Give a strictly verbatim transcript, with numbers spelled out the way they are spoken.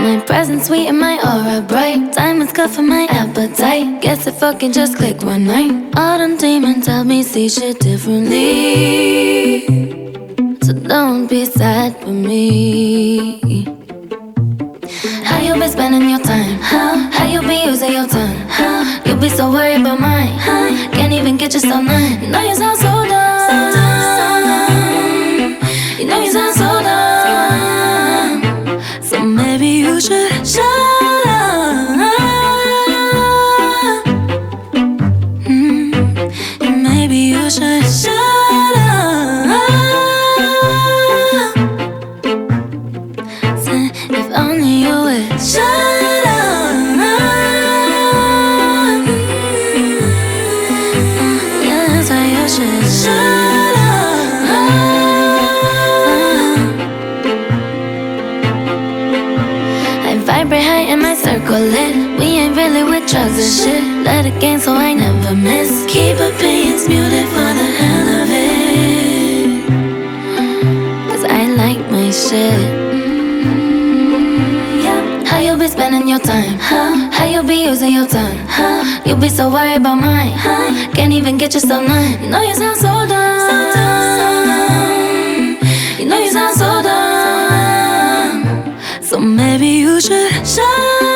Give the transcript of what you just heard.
My presence sweet and my aura bright. Diamonds cut for my appetite. Guess it fucking just clicked one night. All them demons help me see shit differently. So don't be sad for me. How you been spending your time? How? How you be using your tongue? How? You be so worried about mine. Huh? Can't even get yourself none. You know you sound so dumb. So dumb. You know you sound so dumb. So maybe you should shut up. Mm. Maybe you should shut up. Say, if only you would shut up. Yeah, that's why you should shut up. I vibrate high in my circle lit. We ain't really with drugs and shit. Let it gain so I never miss. Keep opinions muted for the hell of it. Cause I like my shit. How you be spending your time? Huh? How you be using your tongue? Huh? You be so worried about mine. Huh? Can't even get yourself none. You know you sound so dumb. So dumb. You know you sound so dumb. So maybe you should shut